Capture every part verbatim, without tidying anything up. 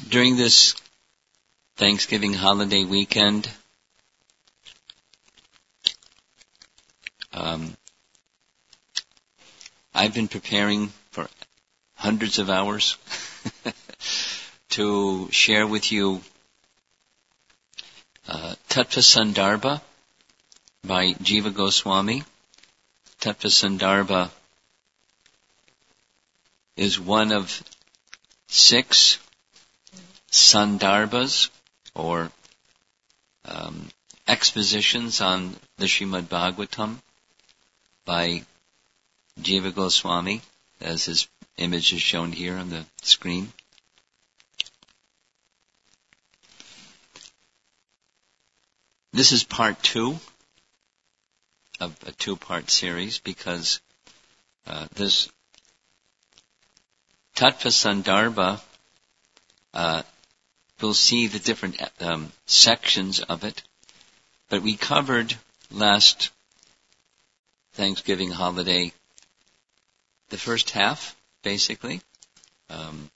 During this Thanksgiving holiday weekend, um, I've been preparing for hundreds of hours to share with you uh, Tattva Sandarbha by Jiva Goswami. Tattva Sandarbha is one of six Sandarbhas, or um, expositions on the Srimad Bhagavatam by Jiva Goswami, as his image is shown here on the screen. This is part two of a two-part series, because uh, this Tattva Sandarbha, uh, we'll see the different um, sections of it, but we covered last Thanksgiving holiday the first half, basically, um,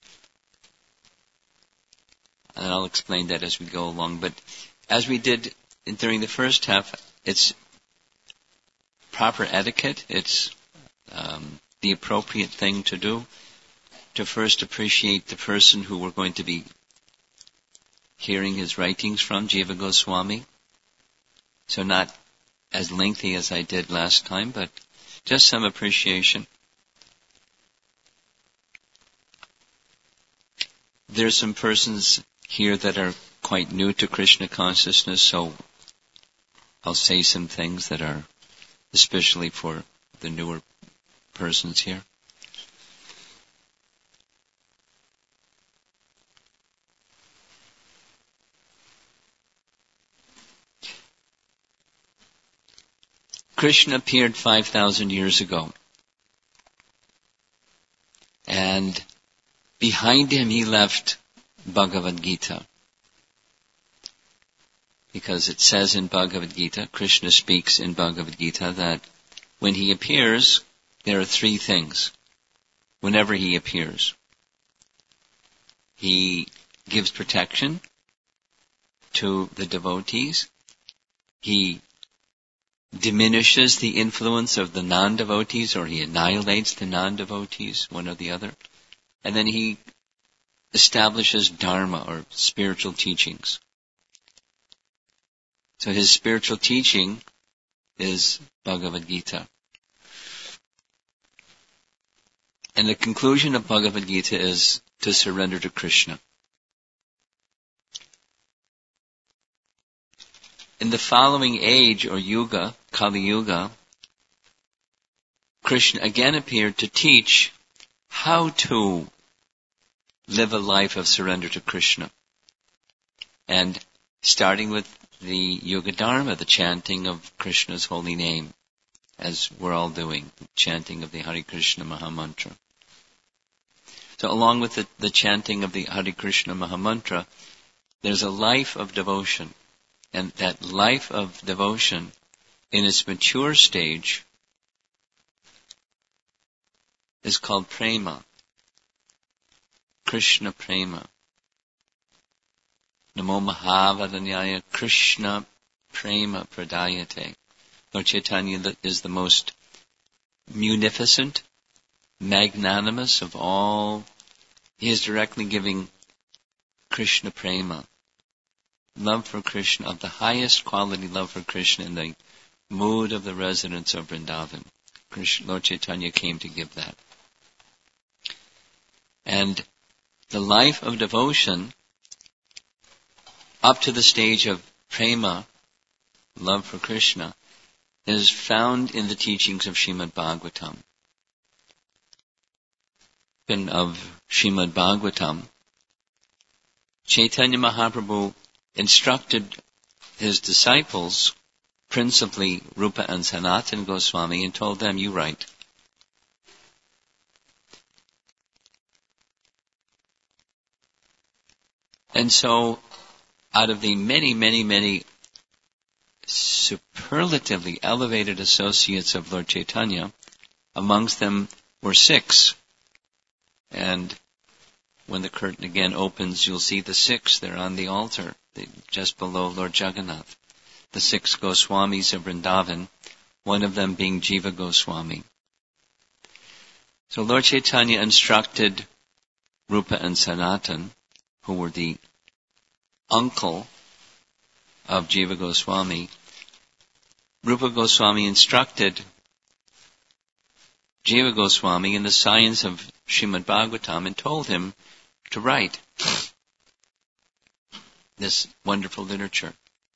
and I'll explain that as we go along. But as we did in, during the first half, it's proper etiquette. It's um, the appropriate thing to do, to first appreciate the person who we're going to be hearing his writings from, Jiva Goswami. So not as lengthy as I did last time, but just some appreciation. There's some persons here that are quite new to Krishna consciousness, so I'll say some things that are especially for the newer persons here. Krishna appeared five thousand years ago, and behind him he left Bhagavad Gita, because it says in Bhagavad Gita, Krishna speaks in Bhagavad Gita, that when he appears, there are three things. Whenever he appears, he gives protection to the devotees, he diminishes the influence of the non-devotees, or he annihilates the non-devotees, one or the other, and then he establishes dharma, or spiritual teachings. So his spiritual teaching is Bhagavad Gita. And the conclusion of Bhagavad Gita is to surrender to Krishna. In the following age, or yuga, Kali Yuga, Krishna again appeared to teach how to live a life of surrender to Krishna. And starting with the Yuga Dharma, the chanting of Krishna's holy name, as we're all doing, chanting of the Hare Krishna Mahamantra. So along with the, the chanting of the Hare Krishna Mahamantra, there's a life of devotion. And that life of devotion, in its mature stage, is called prema. Krishna prema. Namo Mahavadanyaya Krishna prema pradayate. Lord Chaitanya is the most munificent, magnanimous of all. He is directly giving Krishna prema. Love for Krishna, of the highest quality love for Krishna, in the mood of the residents of Vrindavan. Krishna, Lord Chaitanya came to give that. And the life of devotion, up to the stage of prema, love for Krishna, is found in the teachings of Srimad Bhagavatam. And of Srimad Bhagavatam, Chaitanya Mahaprabhu instructed his disciples, principally Rupa and Sanatana Goswami, and told them, you write. And so, out of the many, many, many superlatively elevated associates of Lord Chaitanya, amongst them were six. And when the curtain again opens, you'll see the six there on the altar, just below Lord Jagannath. The six Goswamis of Vrindavan, one of them being Jiva Goswami. So Lord Chaitanya instructed Rupa and Sanatan, who were the uncle of Jiva Goswami. Rupa Goswami instructed Jiva Goswami in the science of Srimad Bhagavatam and told him to write this wonderful literature.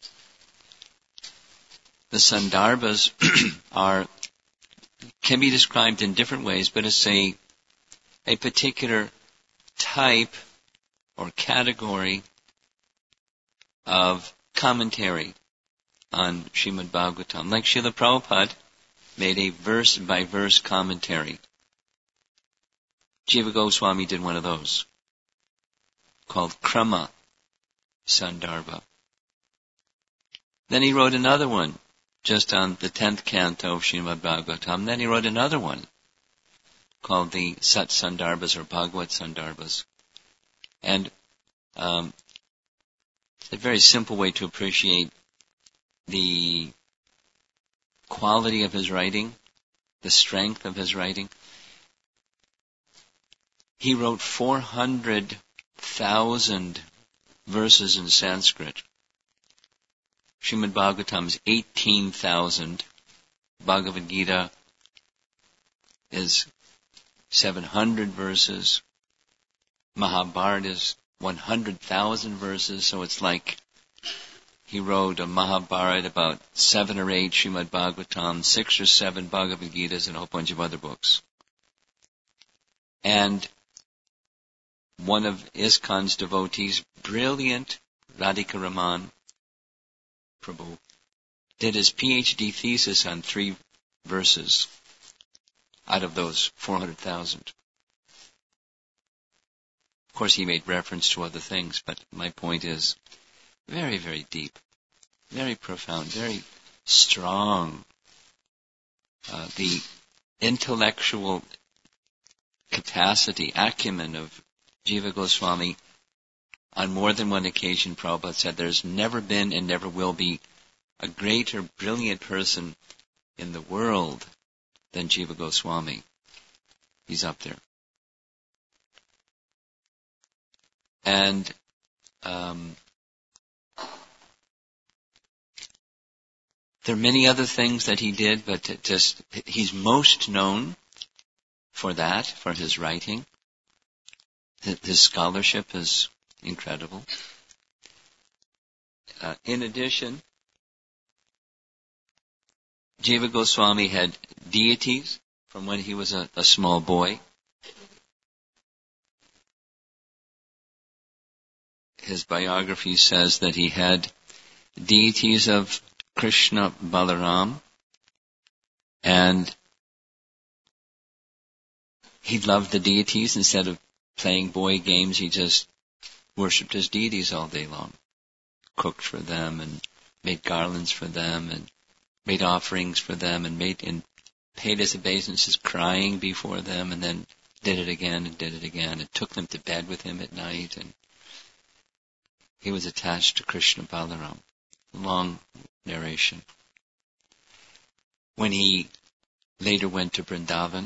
The Sandarbhas are can be described in different ways, but it's a a particular type or category of commentary on Srimad Bhagavatam. Like Srila Prabhupada made a verse-by-verse commentary. Jiva Goswami did one of those, called Krama Sandarbha. Then he wrote another one, just on the tenth canto of Srimad Bhagavatam. Then he wrote another one, called the Sat Sandarbhas or Bhagavad Sandarbhas. And um, it's a very simple way to appreciate the quality of his writing, the strength of his writing. He wrote four hundred thousand verses in Sanskrit. Srimad Bhagavatam is eighteen thousand. Bhagavad Gita is seven hundred verses. Mahabharata is one hundred thousand verses, so it's like he wrote a Mahabharata, about seven or eight Srimad Bhagavatam, six or seven Bhagavad Gitas, and a whole bunch of other books. And one of ISKCON's devotees, brilliant Radhika Raman Prabhu, did his PhD thesis on three verses out of those four hundred thousand. Of course, he made reference to other things, but my point is very, very deep, very profound, very strong. Uh, the intellectual capacity, acumen of Jiva Goswami, on more than one occasion, Prabhupada said, there's never been and never will be a greater, brilliant person in the world than Jiva Goswami. He's up there. And um, there are many other things that he did, but it just he's most known for that, for his writing. His scholarship is incredible. Uh, in addition, Jiva Goswami had deities from when he was a, a small boy. His biography says that he had deities of Krishna, Balaram, and he loved the deities. Instead of playing boy games, he just worshipped his deities all day long, cooked for them and made garlands for them and made offerings for them and made and paid his obeisances crying before them, and then did it again and did it again and took them to bed with him at night. And he was attached to Krishna Balaram. Long narration. When he later went to Vrindavan,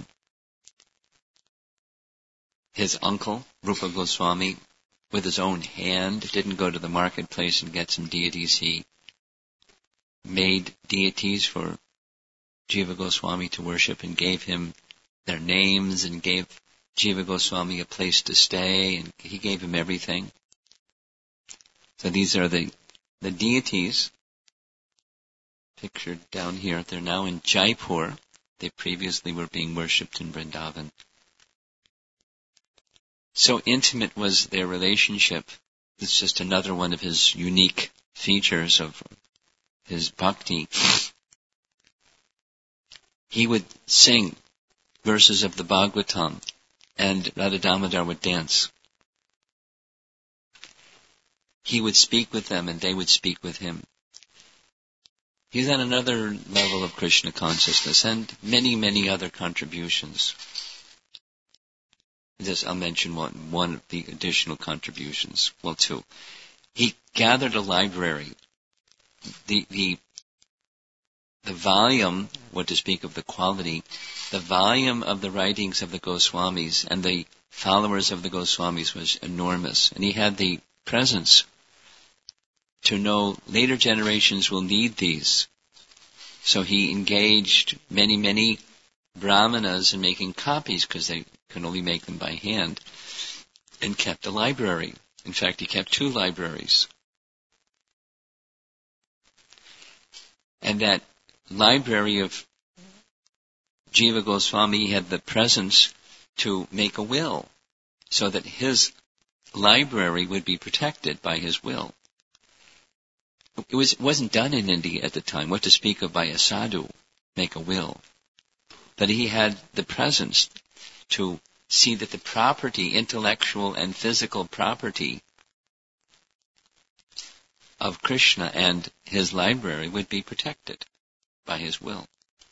his uncle, Rupa Goswami, with his own hand, didn't go to the marketplace and get some deities. He made deities for Jiva Goswami to worship and gave him their names and gave Jiva Goswami a place to stay, and he gave him everything. So these are the, the deities pictured down here. They're now in Jaipur. They previously were being worshipped in Vrindavan. So intimate was their relationship. It's just another one of his unique features of his bhakti. He would sing verses of the Bhagavatam, and Radha Damodar would dance. He would speak with them, and they would speak with him. He's on another level of Krishna consciousness, and many, many other contributions. Just I'll mention one, one of the additional contributions. Well, two. He gathered a library. The, the, the volume, what to speak of the quality, the volume of the writings of the Goswamis and the followers of the Goswamis was enormous. And he had the presence to know later generations will need these. So he engaged many, many brahmanas in making copies because they could only make them by hand, and kept a library. In fact, he kept two libraries. And that library of Jiva Goswami had the presence to make a will so that his library would be protected by his will. It was, wasn't done in India at the time. What to speak of by a sadhu, make a will. But he had the presence to see that the property, intellectual and physical property of Krishna and his library would be protected by his will.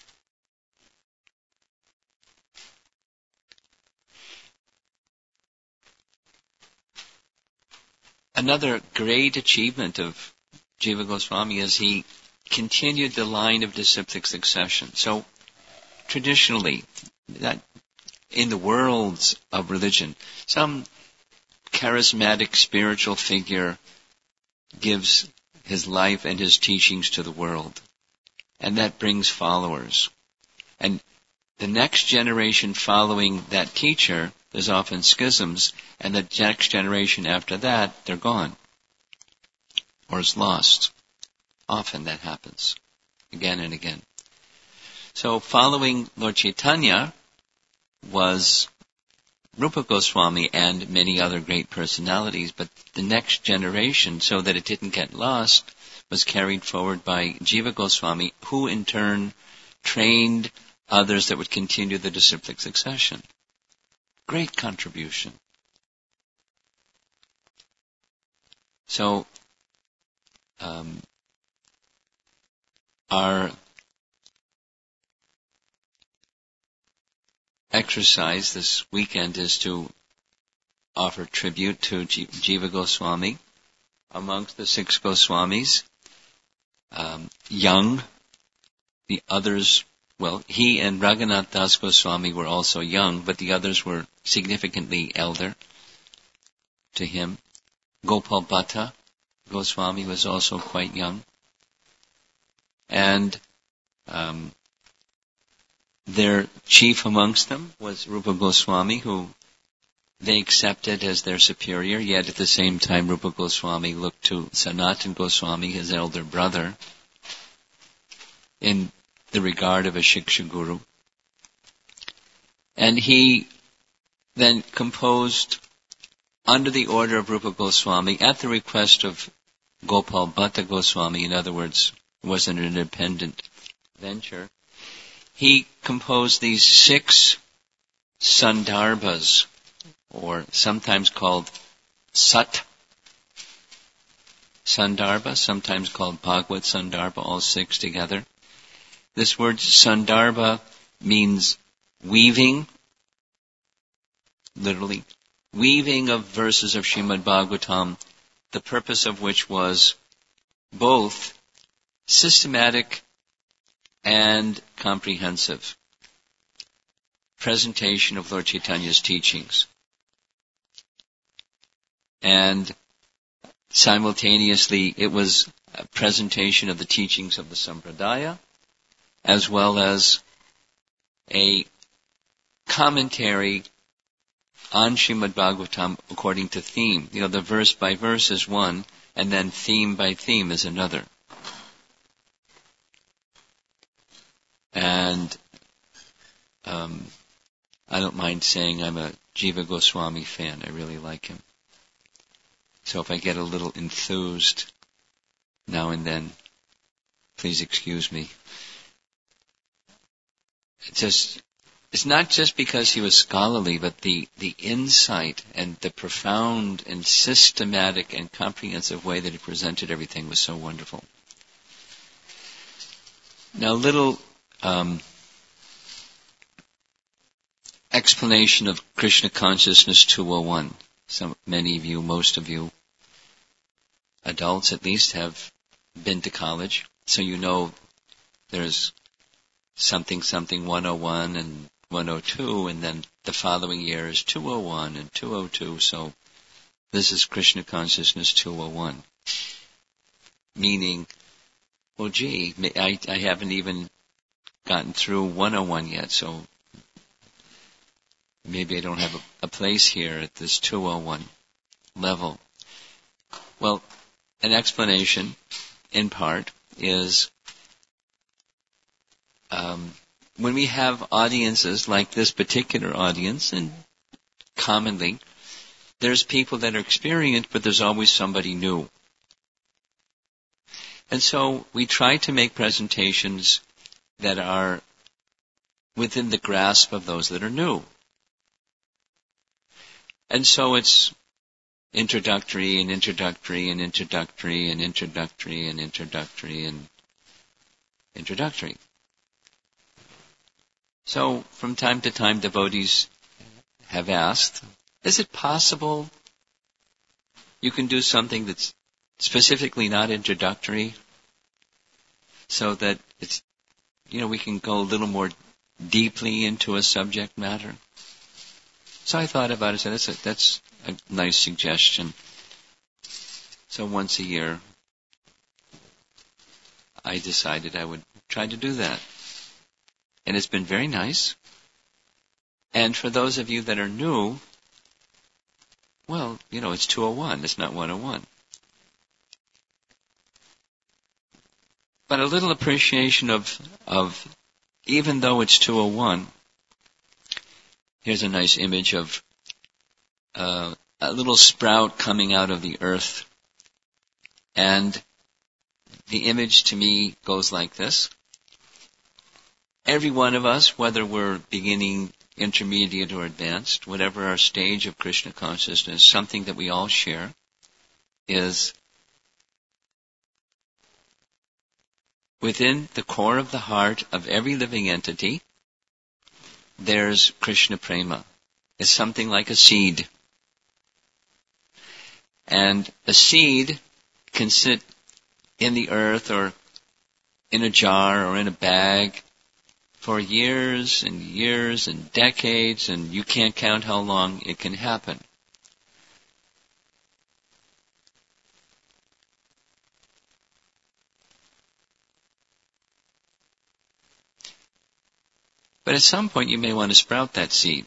Another great achievement of Jiva Goswami is he continued the line of disciplic succession. So, traditionally, that in the worlds of religion, some charismatic spiritual figure gives his life and his teachings to the world, and that brings followers. And the next generation following that teacher, there's often schisms, and the next generation after that, they're gone, or is lost. Often that happens, again and again. So following Lord Chaitanya was Rupa Goswami and many other great personalities, but the next generation, so that it didn't get lost, was carried forward by Jiva Goswami, who in turn trained others that would continue the disciplic succession. Great contribution. So, um, our exercise this weekend is to offer tribute to Jiva Goswami. Amongst the six Goswamis, um, young, the others, well, he and Raghunath Das Goswami were also young, but the others were significantly elder to him. Gopal Bhatta Goswami was also quite young. And um, their chief amongst them was Rupa Goswami, who they accepted as their superior, yet at the same time Rupa Goswami looked to Sanatana Goswami, his elder brother, in the regard of a Shiksha Guru. And he then composed under the order of Rupa Goswami, at the request of Gopal Bhatta Goswami, in other words, it wasn't an independent venture, he composed these six sandarbhas, or sometimes called Sat Sandarbha, sometimes called Bhagavad Sandarbha, all six together. This word Sandarbha means weaving, literally, weaving of verses of Srimad Bhagavatam, the purpose of which was both systematic and comprehensive presentation of Lord Chaitanya's teachings. And simultaneously, it was a presentation of the teachings of the Sampradaya, as well as a commentary on Srimad Bhagavatam according to theme. You know, the verse by verse is one, and then theme by theme is another. And um, I don't mind saying I'm a Jiva Goswami fan. I really like him. So if I get a little enthused now and then, please excuse me. It's just, it's not just because he was scholarly, but the, the insight and the profound and systematic and comprehensive way that he presented everything was so wonderful. Now, little um, explanation of Krishna Consciousness two oh one. Some, many of you, most of you, adults at least, have been to college, so you know there's something something one oh one and one oh two, and then the following year is two oh one and two oh two, so this is Krishna Consciousness two oh one. Meaning, well gee, I, I haven't even gotten through one oh one yet, so maybe I don't have a, a place here at this two oh one level. Well, an explanation, in part, is um, when we have audiences like this particular audience, and commonly, there's people that are experienced, but there's always somebody new. And so we try to make presentations that are within the grasp of those that are new. And so it's introductory and introductory and introductory and introductory and introductory and introductory. So from time to time devotees have asked, is it possible you can do something that's specifically not introductory so that it's, you know, we can go a little more deeply into a subject matter? So I thought about it and said, that's a, that's a nice suggestion. So once a year, I decided I would try to do that. And it's been very nice. And for those of you that are new, well, you know, it's two oh one, it's not one oh one. But a little appreciation of, of even though it's two oh one, here's a nice image of uh, a little sprout coming out of the earth. And the image to me goes like this. Every one of us, whether we're beginning, intermediate, or advanced, whatever our stage of Krishna consciousness, something that we all share is within the core of the heart of every living entity, there's Krishna Prema. It's something like a seed. And a seed can sit in the earth or in a jar or in a bag for years and years and decades, and you can't count how long it can happen. But at some point you may want to sprout that seed.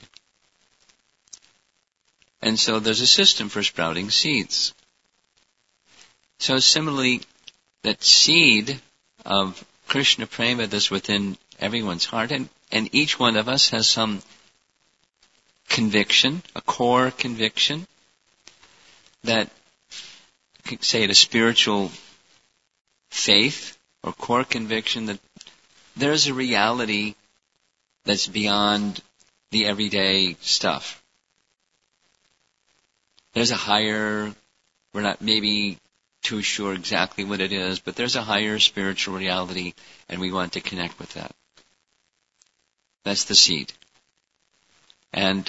And so there's a system for sprouting seeds. So similarly, that seed of Krishna Prema that's within everyone's heart, and, and each one of us has some conviction, a core conviction, that, say it, a spiritual faith or core conviction that there's a reality that's beyond the everyday stuff. There's a higher, we're not maybe too sure exactly what it is, but there's a higher spiritual reality, and we want to connect with that. That's the seed. And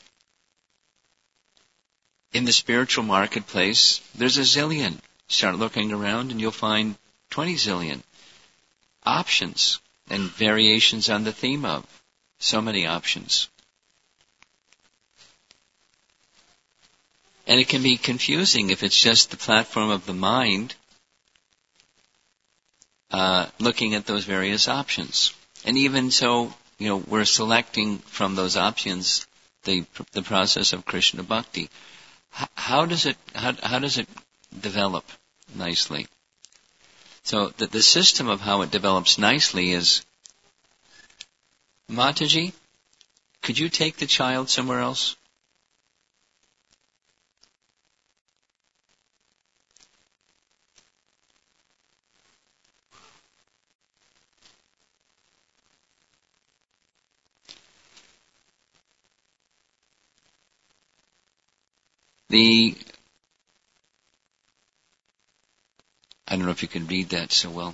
in the spiritual marketplace, there's a zillion. Start looking around and you'll find twenty zillion options and variations on the theme of. So many options. And it can be confusing if it's just the platform of the mind uh, looking at those various options. And even so, you know, we're selecting from those options the the process of Krishna Bhakti. H- how does it how, how does it develop nicely? So the, the system of how it develops nicely is, Mataji, could you take the child somewhere else? The, I don't know if you can read that so well.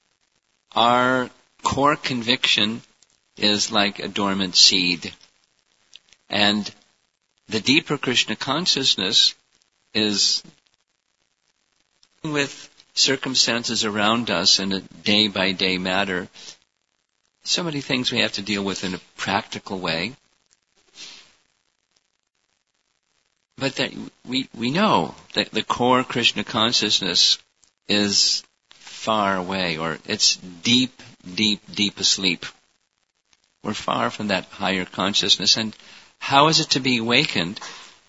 Our core conviction is like a dormant seed. And the deeper Krishna consciousness is with circumstances around us in a day-by-day matter. So many things we have to deal with in a practical way. But that we, we know that the core Krishna consciousness is far away, or it's deep, deep, deep asleep. We're far from that higher consciousness. And how is it to be awakened?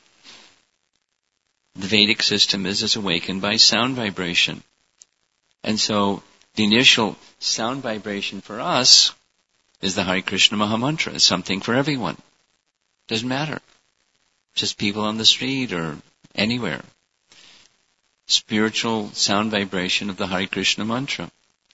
The Vedic system is, is awakened by sound vibration. And so the initial sound vibration for us is the Hare Krishna Mahamantra. It's something for everyone. Doesn't matter. Just people on the street or anywhere. Spiritual sound vibration of the Hare Krishna mantra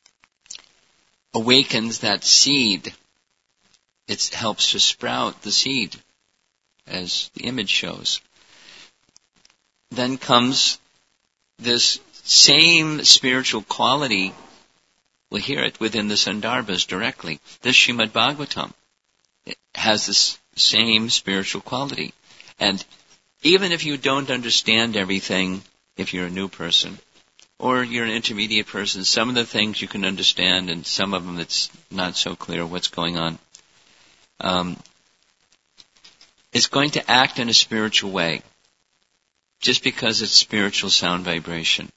awakens that seed. It helps to sprout the seed, as the image shows. Then comes this same spiritual quality. We'll hear it within the Sandarbhas directly. This Srimad Bhagavatam it has this same spiritual quality. And even if you don't understand everything, if you're a new person, or you're an intermediate person, some of the things you can understand, and some of them it's not so clear what's going on. Um, it's going to act in a spiritual way, just because it's spiritual sound vibration.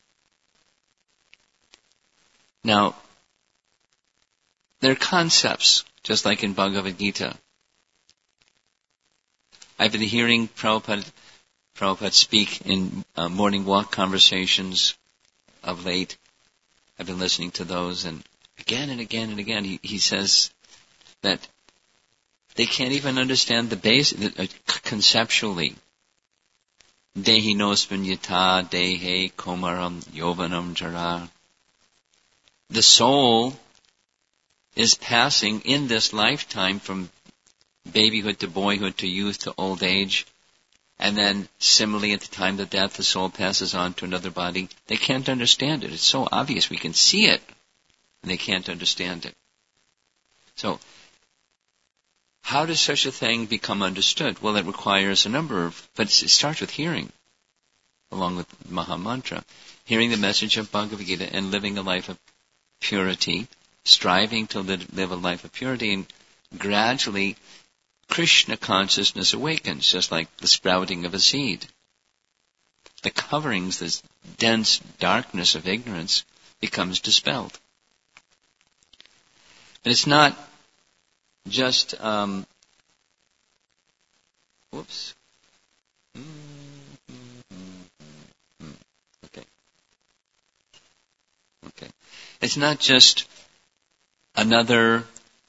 Now, there are concepts, just like in Bhagavad Gita. I've been hearing Prabhupada, Prabhupada speak in uh, morning walk conversations of late. I've been listening to those, and again and again and again he, he says that they can't even understand the base, uh, conceptually. Dehi nosmin yata dehe komaram yovanam jara. The soul is passing in this lifetime from babyhood to boyhood to youth to old age, and then similarly at the time of death the soul passes on to another body. They can't understand it. It's so obvious. We can see it, and they can't understand it. So, how does such a thing become understood? Well, it requires a number of, but it starts with hearing, along with Maha Mantra. Hearing the message of Bhagavad Gita and living a life of purity, striving to live, live a life of purity, and gradually Krishna consciousness awakens, just like the sprouting of a seed. The coverings, this dense darkness of ignorance, becomes dispelled. And it's not just, um, whoops. Okay. Okay. It's not just another,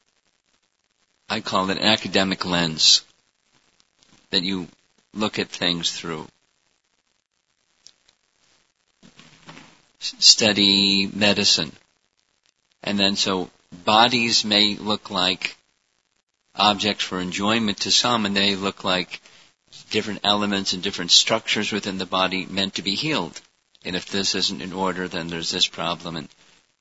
I call it an academic lens that you look at things through. S- study medicine. And then so bodies may look like objects for enjoyment to some, and they look like different elements and different structures within the body meant to be healed. And if this isn't in order, then there's this problem. And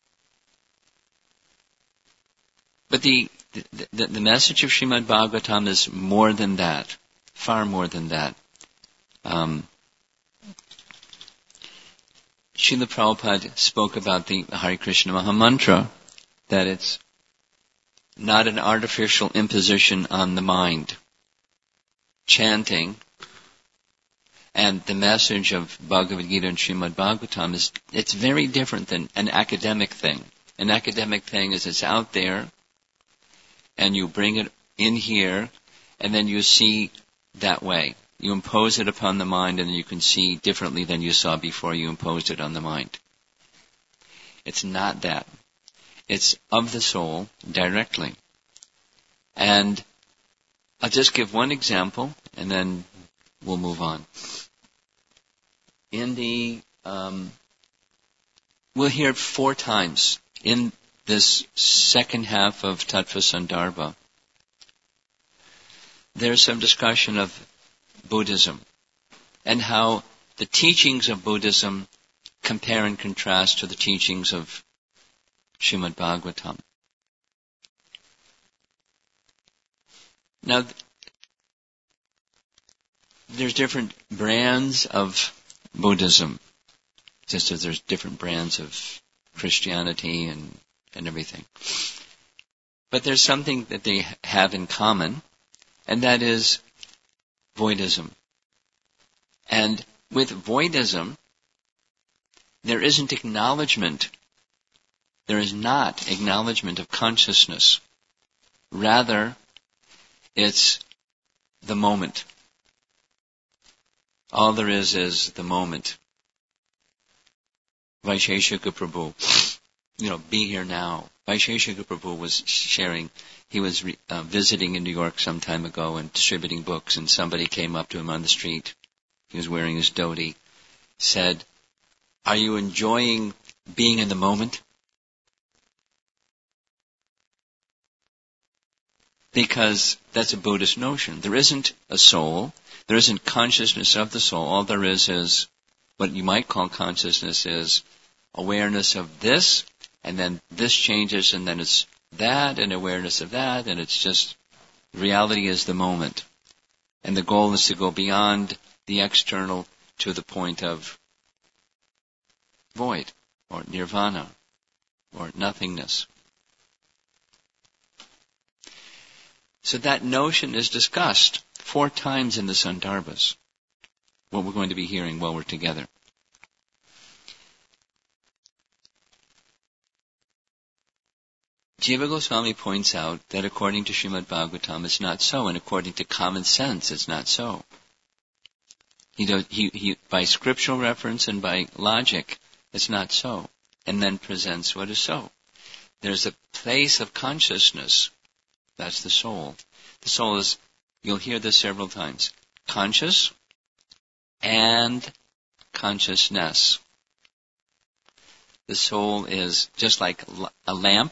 But the, the, the message of Srimad Bhagavatam is more than that, far more than that. Um, Srila Prabhupada spoke about the Hare Krishna Mahamantra, that it's not an artificial imposition on the mind. Chanting and the message of Bhagavad Gita and Srimad Bhagavatam is, it's very different than an academic thing. An academic thing is it's out there, and you bring it in here, and then you see that way. You impose it upon the mind, and you can see differently than you saw before you imposed it on the mind. It's not that. It's of the soul directly. And I'll just give one example, and then we'll move on. In the, um, we'll hear it four times in this second half of Tattva Sandarbha. There's some discussion of Buddhism and how the teachings of Buddhism compare and contrast to the teachings of Srimad Bhagavatam. Now, there's different brands of Buddhism, just as there's different brands of Christianity and, and everything. But there's something that they have in common, and that is voidism. And with voidism, there isn't acknowledgement, there is not acknowledgement of consciousness. Rather, it's the moment. All there is is the moment. Vaisheshika Prabhu, you know, be here now. Vaisheshika Prabhu was sharing, he was re, uh, visiting in New York some time ago and distributing books, and somebody came up to him on the street. He was wearing his dhoti, said, "Are you enjoying being in the moment?" Because that's a Buddhist notion. There isn't a soul. There isn't consciousness of the soul. All there is is what you might call consciousness is awareness of this, and then this changes, and then it's that, and awareness of that, and it's just, reality is the moment. And the goal is to go beyond the external to the point of void, or nirvana, or nothingness. So that notion is discussed four times in the Sandarbhas, what we're going to be hearing while we're together. Jiva Goswami points out that according to Srimad Bhagavatam, it's not so, and according to common sense, it's not so. He, does, he, he, by scriptural reference and by logic, it's not so, and then presents what is so. There's a place of consciousness. That's the soul. The soul is, you'll hear this several times, conscious and consciousness. The soul is just like a lamp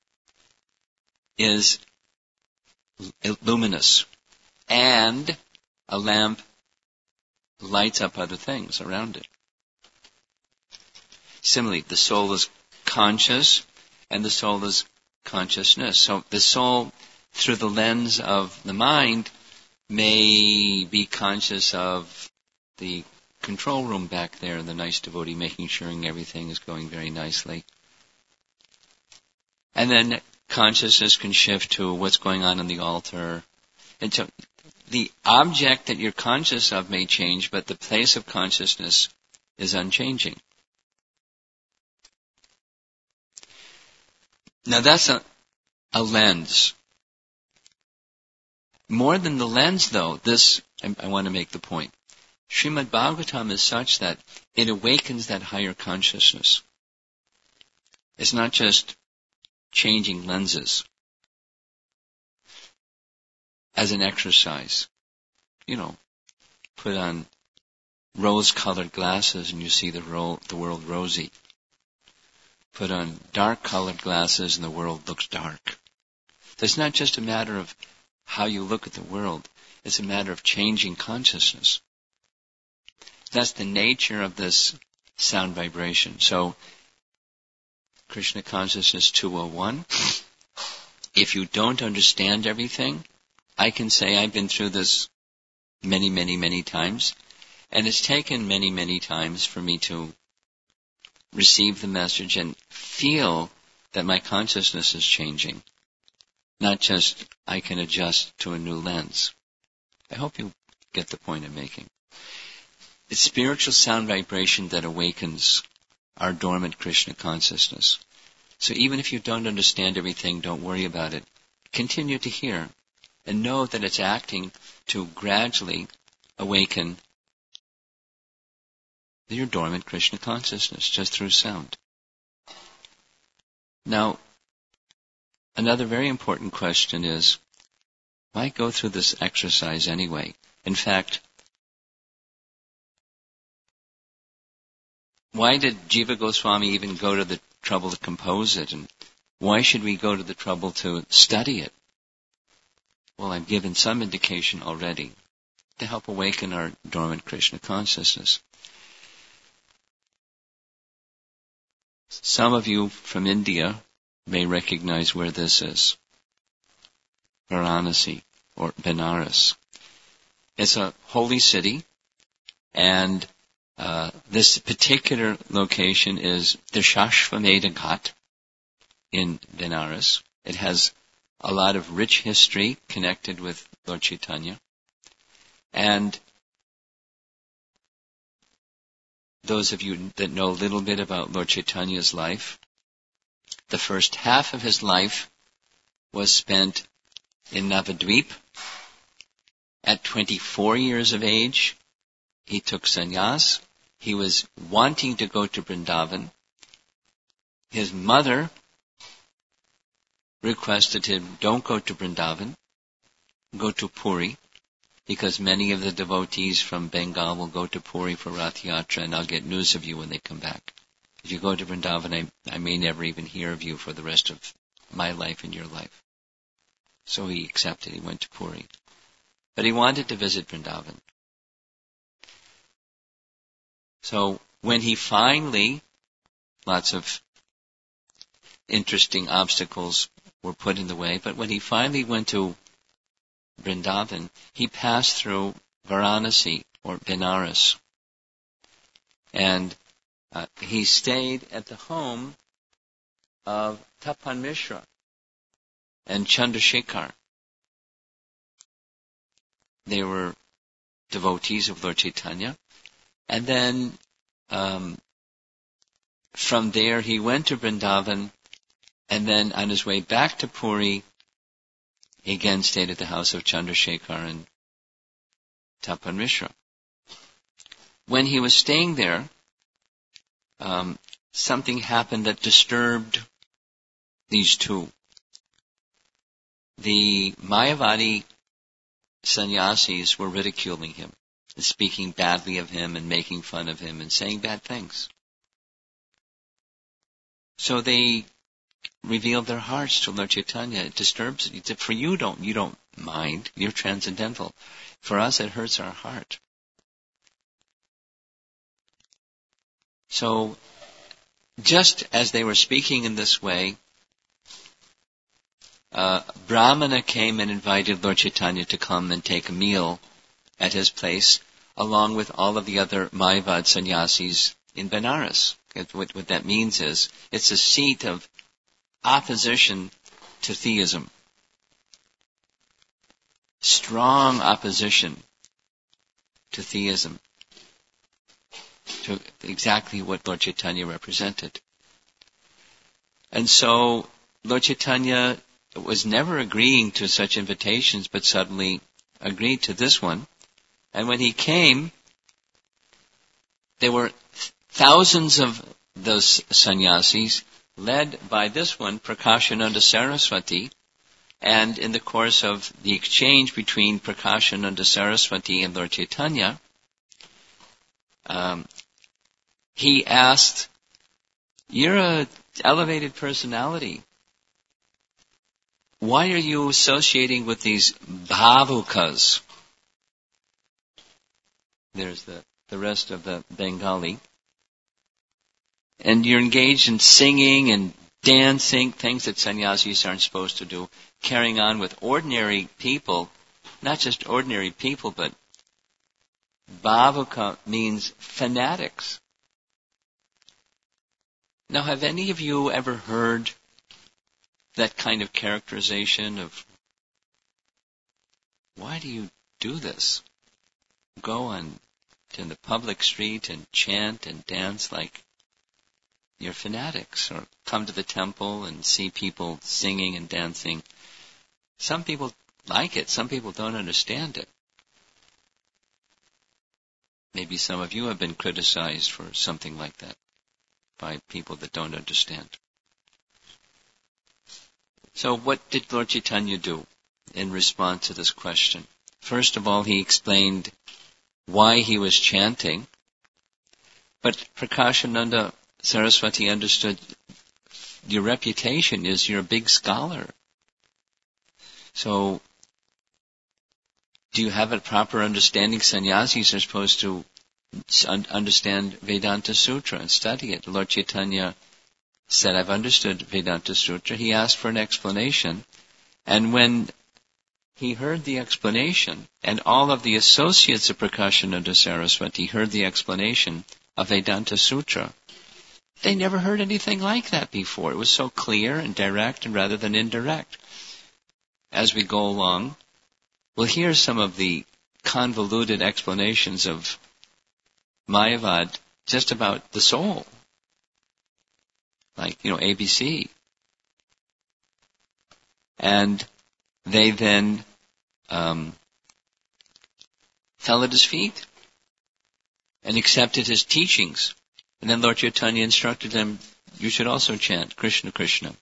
is luminous, and a lamp lights up other things around it. Similarly, the soul is conscious and the soul is consciousness. So the soul, through the lens of the mind, may be conscious of the control room back there, the nice devotee making sure everything is going very nicely. And then consciousness can shift to what's going on in the altar. And so the object that you're conscious of may change, but the place of consciousness is unchanging. Now that's a, a lens. More than the lens, though, this, I, I want to make the point. Srimad Bhagavatam is such that it awakens that higher consciousness. It's not just changing lenses as an exercise. You know, put on rose-colored glasses and you see the, ro- the world rosy. Put on dark-colored glasses and the world looks dark. So it's not just a matter of how you look at the world. It's a matter of changing consciousness. That's the nature of this sound vibration. So, Krishna Consciousness two oh one, if you don't understand everything, I can say I've been through this many, many, many times, and it's taken many, many times for me to receive the message and feel that my consciousness is changing. Not just I can adjust to a new lens. I hope you get the point I'm making. It's spiritual sound vibration that awakens our dormant Krishna consciousness. So even if you don't understand everything, don't worry about it. Continue to hear and know that it's acting to gradually awaken your dormant Krishna consciousness just through sound. Now, another very important question is, why go through this exercise anyway? In fact, why did Jiva Goswami even go to the trouble to compose it? And why should we go to the trouble to study it? Well, I've given some indication already to help awaken our dormant Krishna consciousness. Some of you from India may recognize where this is. Varanasi or Benares. It's a holy city, and uh, this particular location is the Dashashvamedha Ghat in Benares. It has a lot of rich history connected with Lord Chaitanya. And those of you that know a little bit about Lord Chaitanya's life, the first half of his life was spent in Navadvip. At twenty-four years of age, he took sannyas. He was wanting to go to Vrindavan. His mother requested him, don't go to Vrindavan, go to Puri, because many of the devotees from Bengal will go to Puri for Rath Yatra, and I'll get news of you when they come back. If you go to Vrindavan, I, I may never even hear of you for the rest of my life and your life. So he accepted. He went to Puri. But he wanted to visit Vrindavan. So when he finally, lots of interesting obstacles were put in the way, but when he finally went to Vrindavan, he passed through Varanasi or Benares. And uh, he stayed at the home of Tapan Mishra and Chandrasekhar. They were devotees of Lord Chaitanya. And then um, from there he went to Vrindavan, and then on his way back to Puri, he again stayed at the house of Chandrasekhar and Tapan Mishra. When he was staying there, um, something happened that disturbed these two. The Mayavadi sannyasis were ridiculing him, speaking badly of him and making fun of him and saying bad things. So they revealed their hearts to Lord Chaitanya. It disturbs you. For you, don't you don't mind. You're transcendental. For us, it hurts our heart. So, just as they were speaking in this way, uh, Brahmana came and invited Lord Chaitanya to come and take a meal at his place, along with all of the other Mayavad sannyasis in Benares. What, what that means is, it's a seat of opposition to theism. Strong opposition to theism. To exactly what Lord Chaitanya represented. And so, Lord Chaitanya was never agreeing to such invitations, but suddenly agreed to this one. And when he came, there were thousands of those sannyasis, led by this one, Prakashananda Saraswati. And in the course of the exchange between Prakashananda Saraswati and Lord Chaitanya, um, he asked, you're an elevated personality. Why are you associating with these bhavukas? There's the, the rest of the Bengali. And you're engaged in singing and dancing, things that sannyasis aren't supposed to do, carrying on with ordinary people, not just ordinary people, but bhavuka means fanatics. Now, have any of you ever heard that kind of characterization of, why do you do this? Go on to the public street and chant and dance like you're fanatics, or come to the temple and see people singing and dancing. Some people like it, some people don't understand it. Maybe some of you have been criticized for something like that by people that don't understand. So what did Lord Chaitanya do in response to this question? First of all, he explained why he was chanting, but Prakashananda Saraswati understood, your reputation is you're a big scholar. So, do you have a proper understanding? Sannyasis are supposed to understand Vedanta Sutra and study it. Lord Chaitanya said, I've understood Vedanta Sutra. He asked for an explanation. And when he heard the explanation, and all of the associates of Prakashananda Saraswati heard the explanation of Vedanta Sutra. They never heard anything like that before. It was so clear and direct and rather than indirect. As we go along, we'll hear some of the convoluted explanations of Mayavad just about the soul. Like, you know, A B C. And they then um, fell at his feet and accepted his teachings. And then Lord Chaitanya instructed them, you should also chant Krishna, Krishna.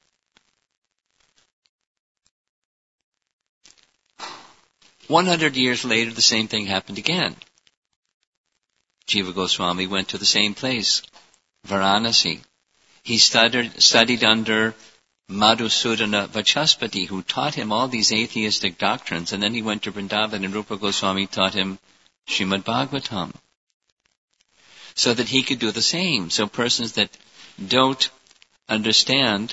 One hundred years later, the same thing happened again. Jiva Goswami went to the same place, Varanasi. He studied, studied under Madhusudana Vachaspati, who taught him all these atheistic doctrines, and then he went to Vrindavan and Rupa Goswami taught him Srimad Bhagavatam, so that he could do the same. So persons that don't understand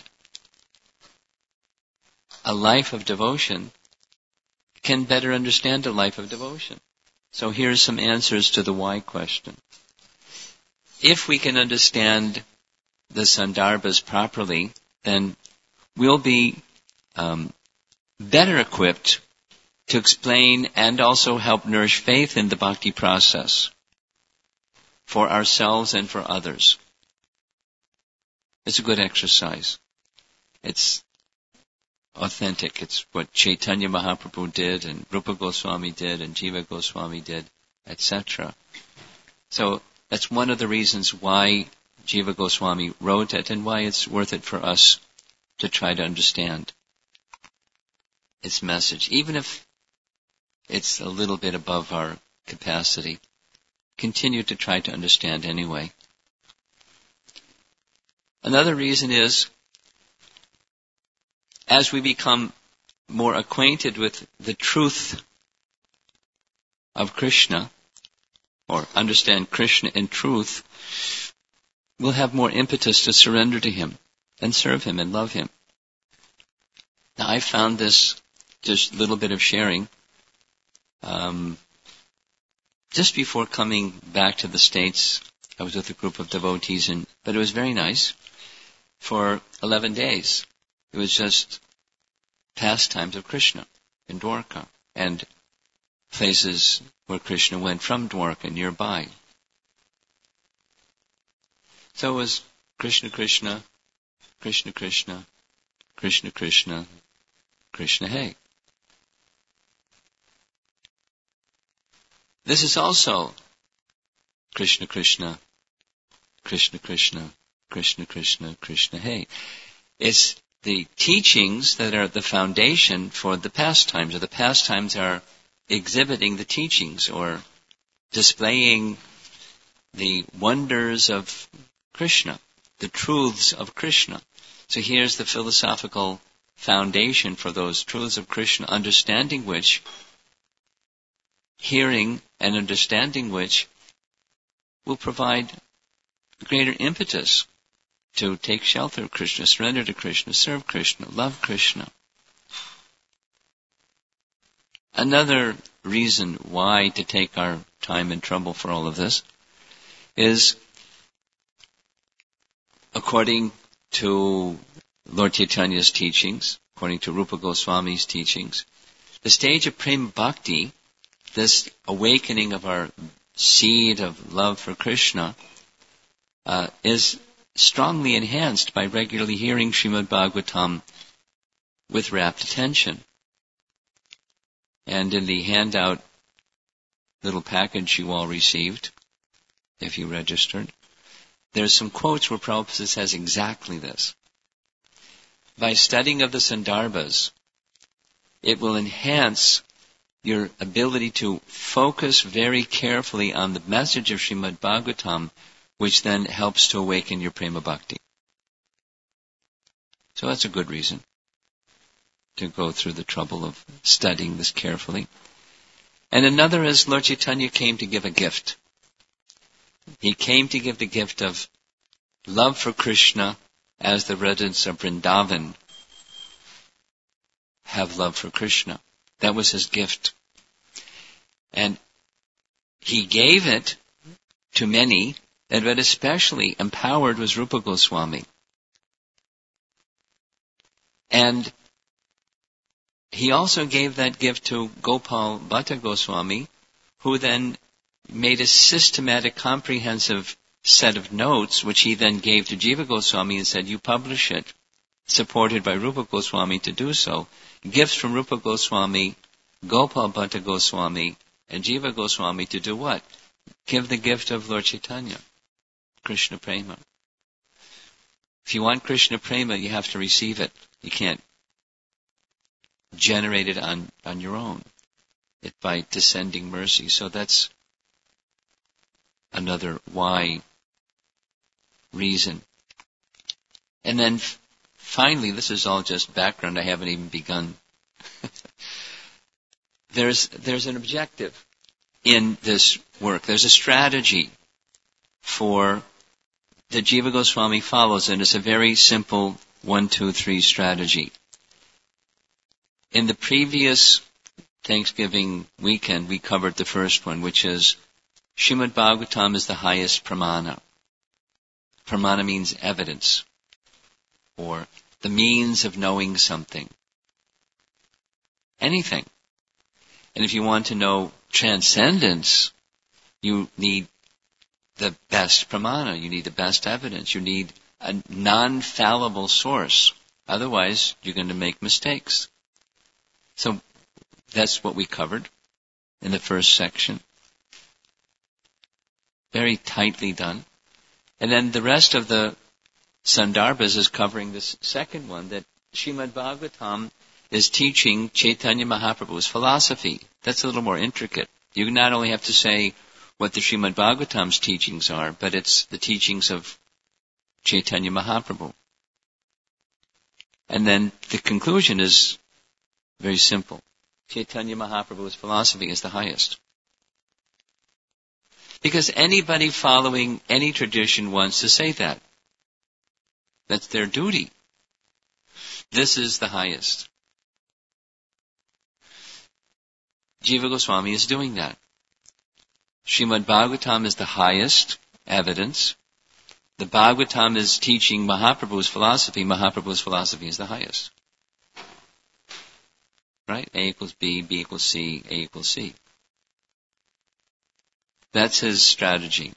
a life of devotion can better understand a life of devotion. So here's some answers to the why question. If we can understand the Sandarbhas properly, then we'll be um, better equipped to explain and also help nourish faith in the bhakti process for ourselves and for others. It's a good exercise. It's authentic. It's what Chaitanya Mahaprabhu did and Rupa Goswami did and Jiva Goswami did, et cetera. So that's one of the reasons why Jiva Goswami wrote it and why it's worth it for us to try to understand its message. Even if it's a little bit above our capacity, continue to try to understand anyway. Another reason is, as we become more acquainted with the truth of Krishna, or understand Krishna in truth, we'll have more impetus to surrender to Him and serve Him and love Him. Now, I found this, just a little bit of sharing, um, just before coming back to the States. I was with a group of devotees, and but it was very nice. For eleven days, it was just pastimes of Krishna in Dwarka, and places where Krishna went from Dwarka nearby. So it was Krishna, Krishna, Krishna, Krishna, Krishna, Krishna, Krishna, hey. This is also Krishna, Krishna, Krishna, Krishna, Krishna, Krishna, Krishna, hey. It's the teachings that are the foundation for the pastimes, or the pastimes are exhibiting the teachings or displaying the wonders of Krishna, the truths of Krishna. So here's the philosophical foundation for those truths of Krishna, understanding which, hearing and understanding which, will provide greater impetus to take shelter of Krishna, surrender to Krishna, serve Krishna, love Krishna. Another reason why to take our time and trouble for all of this is, according to Lord Chaitanya's teachings, according to Rupa Goswami's teachings, the stage of Prema Bhakti, this awakening of our seed of love for Krishna, uh, is strongly enhanced by regularly hearing Srimad Bhagavatam with rapt attention. And in the handout little package you all received, if you registered, there's some quotes where Prabhupada says exactly this. By studying of the Sandarbhas, it will enhance your ability to focus very carefully on the message of Srimad Bhagavatam, which then helps to awaken your Prema Bhakti. So that's a good reason to go through the trouble of studying this carefully. And another is Lord Chaitanya came to give a gift. He came to give the gift of love for Krishna as the residents of Vrindavan have love for Krishna. That was his gift. And he gave it to many, and but especially empowered was Rupa Goswami. And he also gave that gift to Gopal Bhatta Goswami, who then made a systematic, comprehensive set of notes, which he then gave to Jiva Goswami and said, you publish it, supported by Rupa Goswami to do so. Gifts from Rupa Goswami, Gopal Bhatta Goswami, and Jiva Goswami to do what? Give the gift of Lord Chaitanya, Krishna Prema. If you want Krishna Prema, you have to receive it. You can't generate it on, on your own. It by descending mercy. So that's another why reason. And then f- finally, this is all just background. I haven't even begun. there's there's an objective in this work. There's a strategy for that Jiva Goswami follows, and it's a very simple one, two, three strategy. In the previous Thanksgiving weekend, we covered the first one, which is Srimad Bhagavatam is the highest pramana. Pramana means evidence, or the means of knowing something. Anything. And if you want to know transcendence, you need the best pramana, you need the best evidence, you need a non-fallible source. Otherwise, you're going to make mistakes. So that's what we covered in the first section. Very tightly done. And then the rest of the Sandarbhas is covering this second one, that Srimad Bhagavatam is teaching Chaitanya Mahaprabhu's philosophy. That's a little more intricate. You not only have to say what the Srimad Bhagavatam's teachings are, but it's the teachings of Chaitanya Mahaprabhu. And then the conclusion is very simple. Chaitanya Mahaprabhu's philosophy is the highest. Because anybody following any tradition wants to say that. That's their duty. This is the highest. Jiva Goswami is doing that. Srimad Bhagavatam is the highest evidence. The Bhagavatam is teaching Mahaprabhu's philosophy. Mahaprabhu's philosophy is the highest. Right? A equals B, B equals C, A equals C. That's his strategy.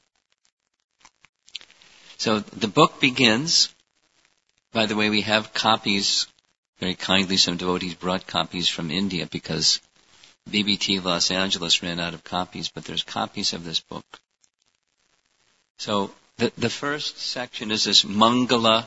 So the book begins. By the way, we have copies. Very kindly, some devotees brought copies from India because B B T Los Angeles ran out of copies, but there's copies of this book. So the, the first section is this Mangala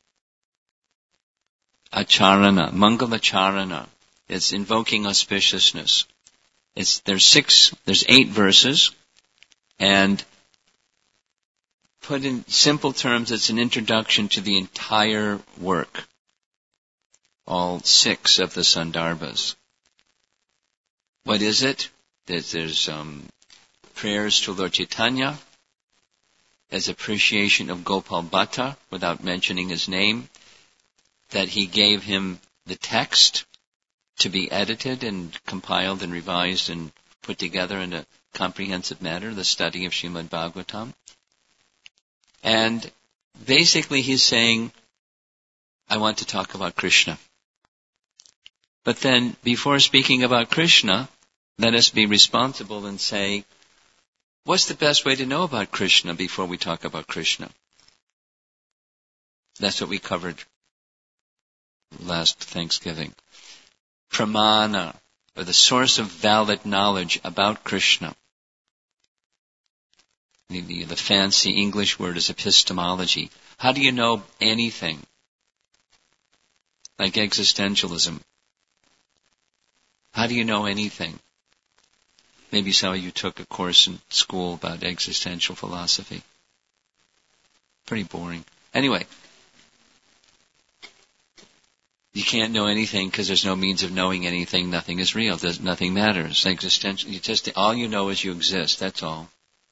Acharana. Mangala Charana. It's invoking auspiciousness. It's, there's six, there's eight verses, and put in simple terms, it's an introduction to the entire work. All six of the Sandarbhas. What is it? There's, there's um, prayers to Lord Chaitanya, as appreciation of Gopal Bhatta, without mentioning his name, that he gave him the text to be edited and compiled and revised and put together in a comprehensive manner, the study of Srimad Bhagavatam. And basically he's saying, I want to talk about Krishna. But then, before speaking about Krishna, let us be responsible and say, what's the best way to know about Krishna before we talk about Krishna? That's what we covered last Thanksgiving. Pramana, or the source of valid knowledge about Krishna. The, the, the fancy English word is epistemology. How do you know anything? Like existentialism. How do you know anything? Maybe some of you took a course in school about existential philosophy. Pretty boring. Anyway, you can't know anything because there's no means of knowing anything. Nothing is real. There's, nothing matters. Existential. You just all you know is you exist. That's all.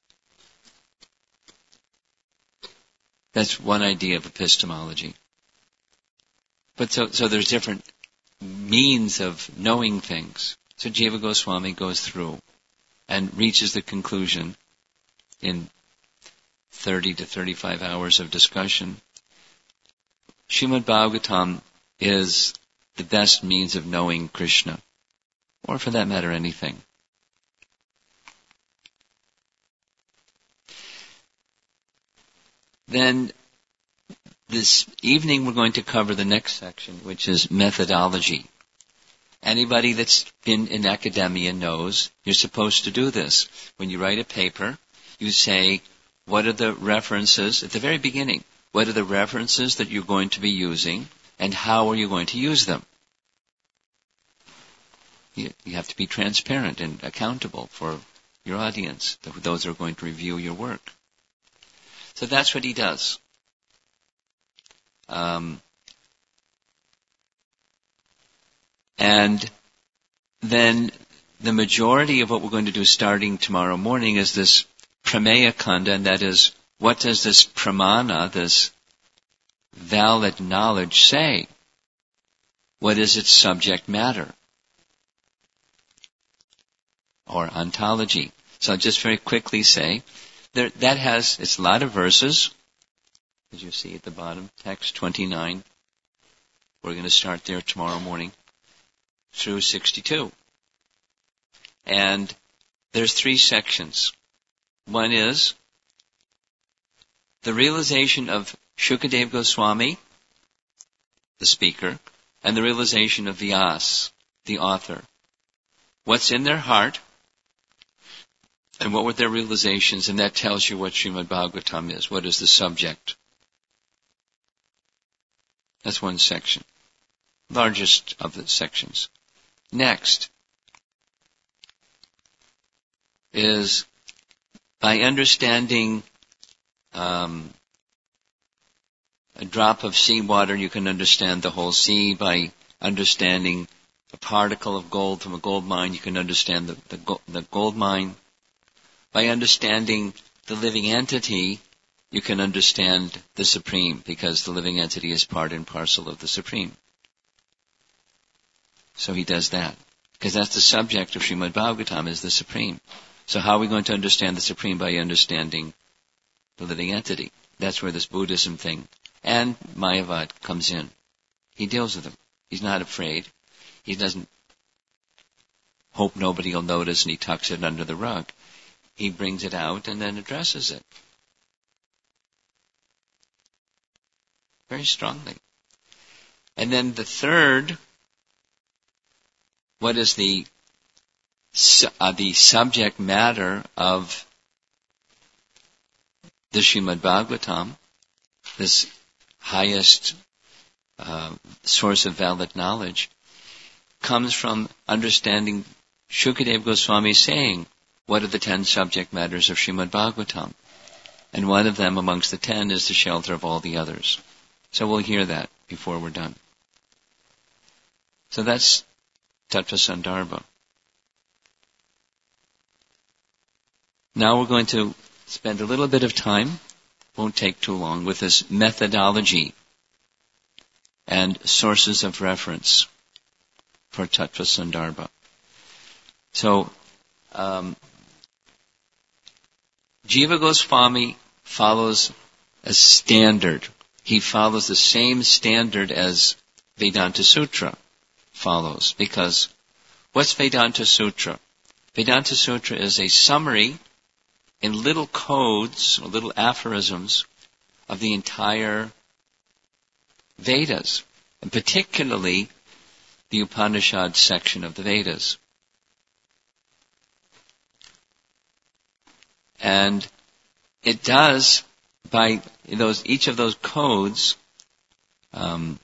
That's one idea of epistemology. But so, so there's different means of knowing things. So Jiva Goswami goes through and reaches the conclusion in thirty to thirty-five hours of discussion. Srimad Bhagavatam is the best means of knowing Krishna, or for that matter, anything. Then, this evening we're going to cover the next section, which is methodology. Anybody that's been in academia knows you're supposed to do this. When you write a paper, you say, what are the references, at the very beginning, what are the references that you're going to be using, and how are you going to use them? You, you have to be transparent and accountable for your audience, those who are going to review your work. So that's what he does. Um, and then the majority of what we're going to do starting tomorrow morning is this Prameya Khanda, and that is, what does this pramana, this valid knowledge, say? What is its subject matter? Or ontology. So I'll just very quickly say, there, that has, it's a lot of verses, as you see at the bottom, text twenty-nine. We're going to start there tomorrow morning through sixty-two. And there's three sections. One is the realization of Shukadeva Goswami, the speaker, and the realization of Vyas, the author. What's in their heart, and what were their realizations, and that tells you what Srimad Bhagavatam is. What is the subject? That's one section. Largest of the sections. Next is by understanding um, a drop of seawater, you can understand the whole sea. By understanding a particle of gold from a gold mine, you can understand the, the, go- the gold mine. By understanding the living entity, you can understand the Supreme, because the living entity is part and parcel of the Supreme. So he does that, because that's the subject of Srimad Bhagavatam, is the Supreme. So how are we going to understand the Supreme? By understanding the living entity. That's where this Buddhism thing and Mayavad comes in. He deals with them. He's not afraid. He doesn't hope nobody will notice and he tucks it under the rug. He brings it out and then addresses it very strongly. And then the third, what is the uh, the subject matter of the Srimad Bhagavatam, this highest uh, source of valid knowledge, comes from understanding Shukadeva Goswami saying, what are the ten subject matters of Srimad Bhagavatam? And one of them amongst the ten is the shelter of all the others. So we'll hear that before we're done. So that's Tattva Sandarbha. Now we're going to spend a little bit of time, won't take too long, with this methodology and sources of reference for Tattva Sandarbha. So, um, Jiva Goswami follows a standard. He follows the same standard as Vedanta Sutra follows. Because what's Vedanta Sutra? Vedanta Sutra is a summary in little codes, or little aphorisms, of the entire Vedas, and particularly the Upanishad section of the Vedas. And it does, by those each of those codes, um,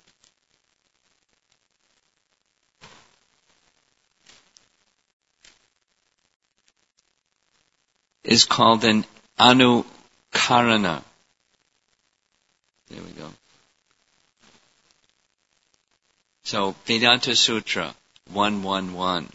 is called an anukarana. There we go. So Vedanta Sutra one eleven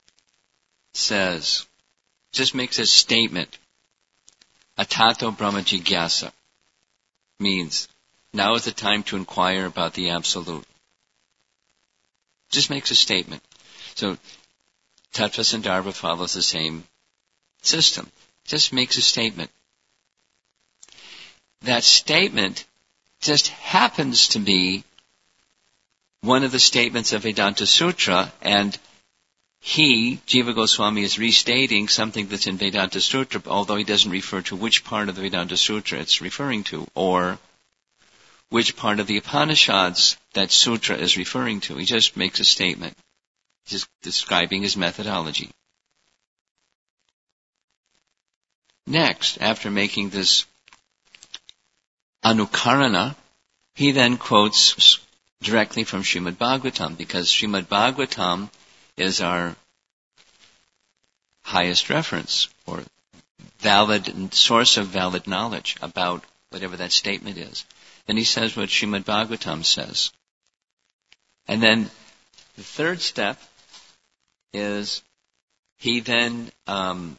says, just makes a statement. Atato Brahma Jigyasa means, now is the time to inquire about the Absolute. Just makes a statement. So Tattva Sandarbha follows the same system. Just makes a statement. That statement just happens to be one of the statements of Vedanta Sutra, and he, Jiva Goswami, is restating something that's in Vedanta Sutra, although he doesn't refer to which part of the Vedanta Sutra it's referring to, or which part of the Upanishads that sutra is referring to. He just makes a statement, just describing his methodology. Next, after making this anukarana, he then quotes directly from Srimad Bhagavatam, because Srimad Bhagavatam is our highest reference, or valid source of valid knowledge about whatever that statement is. Then he says what Srimad Bhagavatam says. And then the third step is he then um,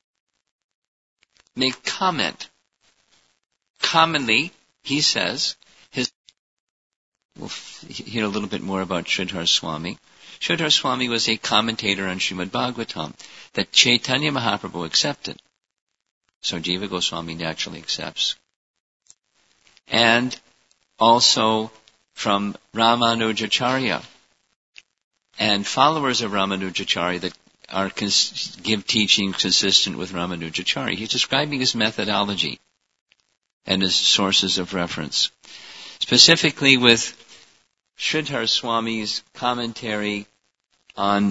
make comment. Commonly, he says, his we'll hear a little bit more about Sridhar Swami. Sridhar Swami was a commentator on Srimad Bhagavatam that Chaitanya Mahaprabhu accepted. So Jiva Goswami naturally accepts. And also from Ramanujacharya and followers of Ramanujacharya that are cons- give teaching consistent with Ramanujacharya. He's describing his methodology and his sources of reference. Specifically with Sridhar Swami's commentary on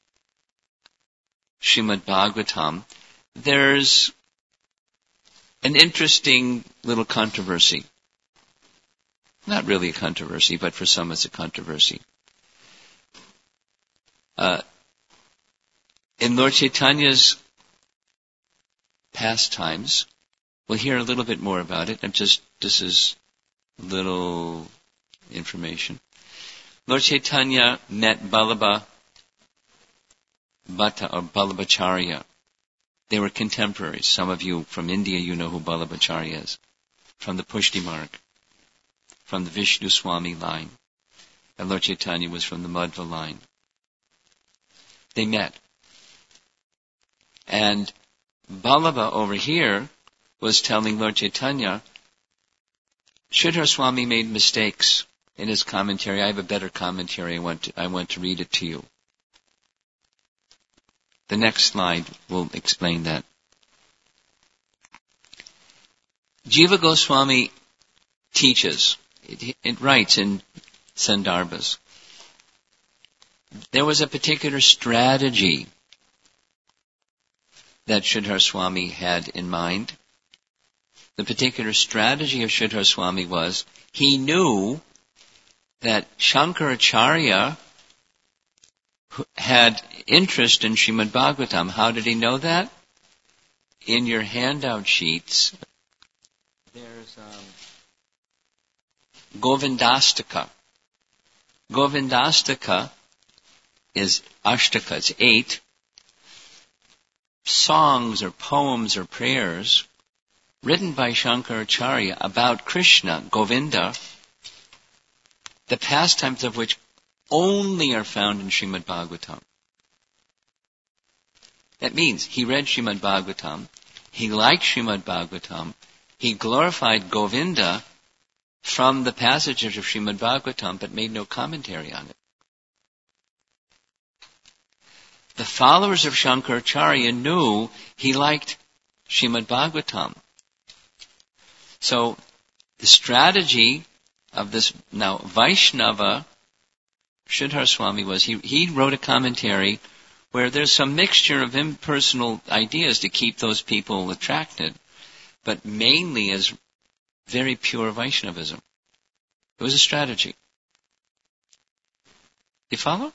Srimad Bhagavatam, there's an interesting little controversy. Not really a controversy, but for some it's a controversy. Uh, in Lord Chaitanya's pastimes, we'll hear a little bit more about it. I'm just, this is little information. Lord Chaitanya met Ballabha Bhatta or Ballabhacharya. They were contemporaries. Some of you from India, you know who Ballabhacharya is. From the Pushti Marg. From the Vishnu Swami line. And Lord Chaitanya was from the Madhva line. They met. And Ballabha over here was telling Lord Chaitanya, Sridhar Swami made mistakes in his commentary. I have a better commentary. I want to, I want to read it to you. The next slide will explain that. Jiva Goswami teaches, it, it writes in Sandarbhas, there was a particular strategy that Sridhar Swami had in mind. The particular strategy of Sridhar Swami was, he knew that Shankaracharya had interest in Srimad Bhagavatam. How did he know that? In your handout sheets, there's um, Govindastaka. Govindastaka is Ashtaka, it's eight songs or poems or prayers written by Shankaracharya about Krishna, Govinda, the pastimes of which only are found in Srimad Bhagavatam. That means he read Srimad Bhagavatam, he liked Srimad Bhagavatam, he glorified Govinda from the passages of Srimad Bhagavatam but made no commentary on it. The followers of Shankaracharya knew he liked Srimad Bhagavatam. So the strategy of this now Vaishnava Sridhar Swami was, he, he wrote a commentary where there's some mixture of impersonal ideas to keep those people attracted, but mainly as very pure Vaishnavism. It was a strategy. You follow?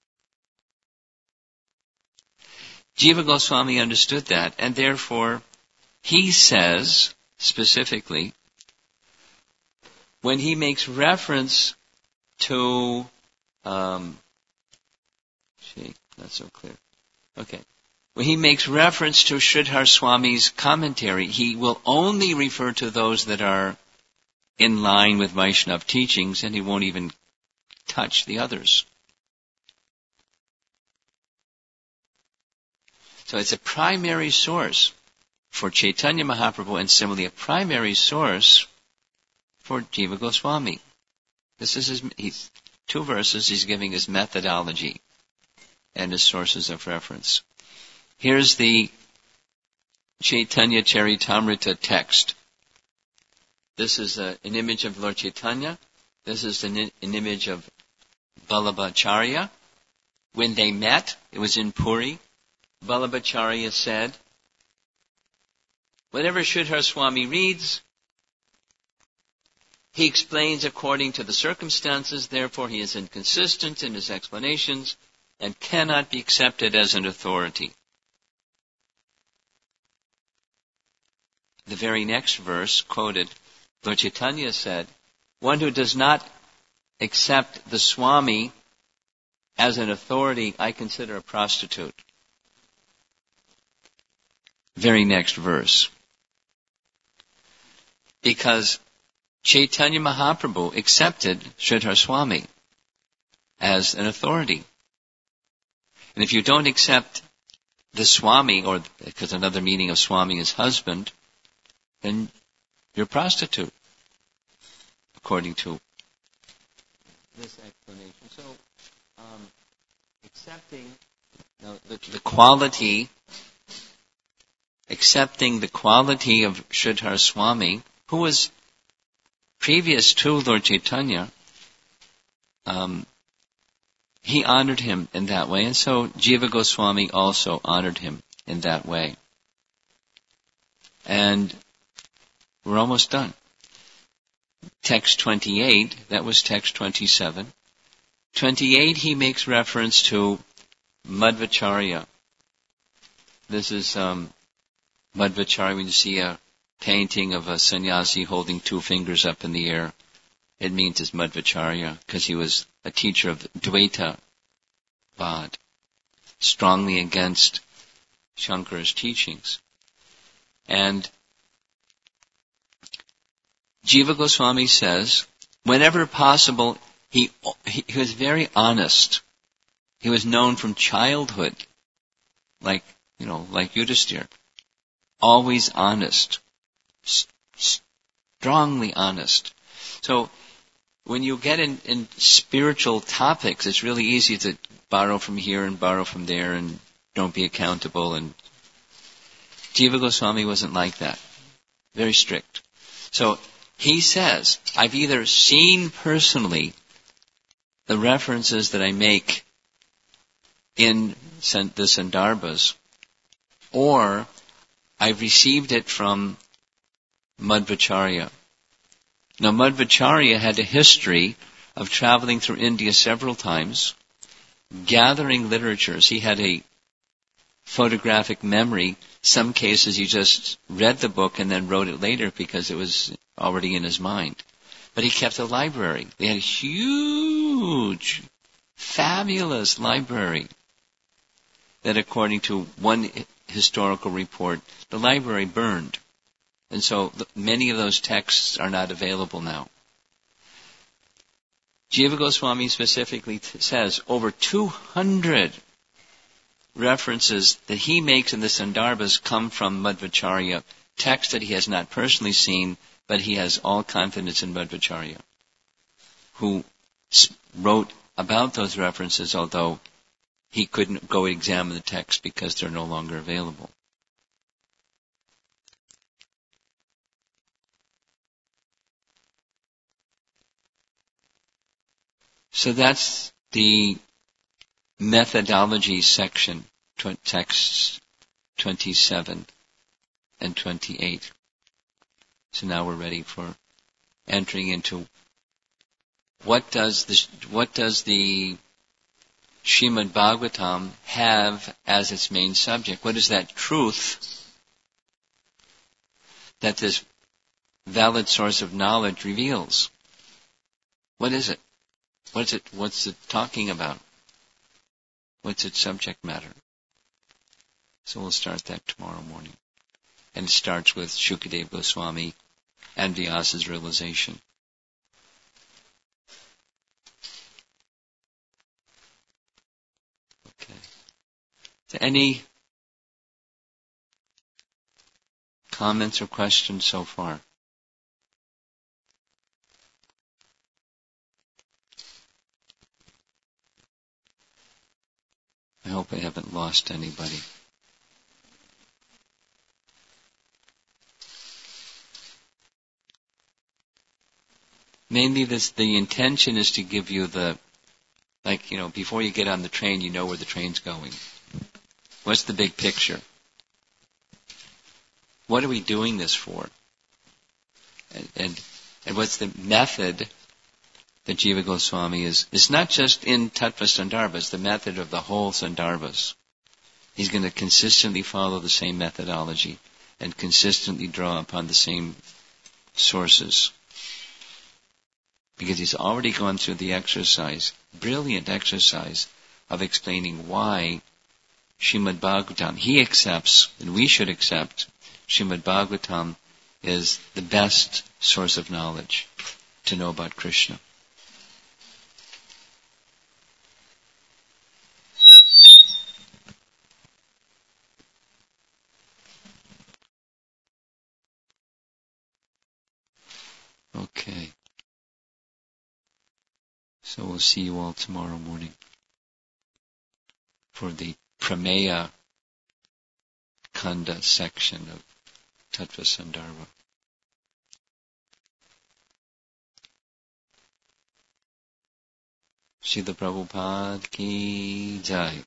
Jiva Goswami understood that, and therefore he says, specifically, when he makes reference to Um, gee, not so clear. Okay. When he makes reference to Sridhar Swami's commentary, he will only refer to those that are in line with Vaishnava teachings, and he won't even touch the others. So it's a primary source for Chaitanya Mahaprabhu, and similarly a primary source for Jiva Goswami. This is his, he's, two verses, he's giving his methodology and his sources of reference. Here's the Chaitanya Charitamrita text. This is a, an image of Lord Chaitanya. This is an, an image of Vallabhacharya. When they met, it was in Puri, Vallabhacharya said, whenever Sridhar Swami reads, he explains according to the circumstances, therefore he is inconsistent in his explanations and cannot be accepted as an authority. The very next verse quoted, Lord Chaitanya said, one who does not accept the Swami as an authority, I consider a prostitute. Very next verse. Because Chaitanya Mahaprabhu accepted Sridhar Swami as an authority. And if you don't accept the Swami, or because another meaning of Swami is husband, then you're a prostitute, according to this explanation. So, um, accepting you know, the, the quality, accepting the quality of Sridhar Swami, who was previous to Lord Chaitanya, um, he honored him in that way, and so Jiva Goswami also honored him in that way. And we're almost done. Text twenty-eight, that was text twenty-seven. twenty-eight, he makes reference to Madhvacharya. This is um, Madhvacharya, when you see a painting of a sannyasi holding two fingers up in the air, it means it's Madhvacharya, because he was a teacher of Dvaita Vad, strongly against Shankara's teachings. And Jiva Goswami says, whenever possible, he, he, he was very honest. He was known from childhood, like, you know, like Yudhisthira. Always honest. S- strongly honest. So, when you get in, in spiritual topics, it's really easy to borrow from here and borrow from there and don't be accountable. And Jiva Goswami wasn't like that. Very strict. So, he says, I've either seen personally the references that I make in the Sandarbhas, or I've received it from Madhvacharya. Now, Madhvacharya had a history of traveling through India several times, gathering literatures. He had a photographic memory. Some cases he just read the book and then wrote it later because it was already in his mind. But he kept a library. They had a huge, fabulous library that, according to one historical report, the library burned. And so many of those texts are not available now. Jiva Goswami specifically t- says over two hundred references that he makes in the Sandarbhas come from Madhvacharya, texts that he has not personally seen, but he has all confidence in Madhvacharya, who wrote about those references, although he couldn't go examine the text because they're no longer available. So that's the methodology section, tw- texts twenty-seven and twenty-eight. So now we're ready for entering into what does the, what does the Srimad Bhagavatam have as its main subject? What is that truth that this valid source of knowledge reveals? What is it? What's it, what's it talking about? What's its subject matter? So we'll start that tomorrow morning. And it starts with Shukadeva Goswami and Vyasa's realization. Okay. So any comments or questions so far? I hope I haven't lost anybody. Mainly this, the intention is to give you the, like, you know, before you get on the train, you know where the train's going. What's the big picture? What are we doing this for? And, and, and what's the method that Jiva Goswami is? It's not just in Tattva Sandarbha, it's the method of the whole Sandarbhas. He's going to consistently follow the same methodology and consistently draw upon the same sources. Because he's already gone through the exercise, brilliant exercise, of explaining why Srimad Bhagavatam, he accepts, and we should accept, Srimad Bhagavatam is the best source of knowledge to know about Krishna. Okay. So we'll see you all tomorrow morning for the Prameya Khanda section of Tattva Sandarbha. Srila Prabhupada ki jai.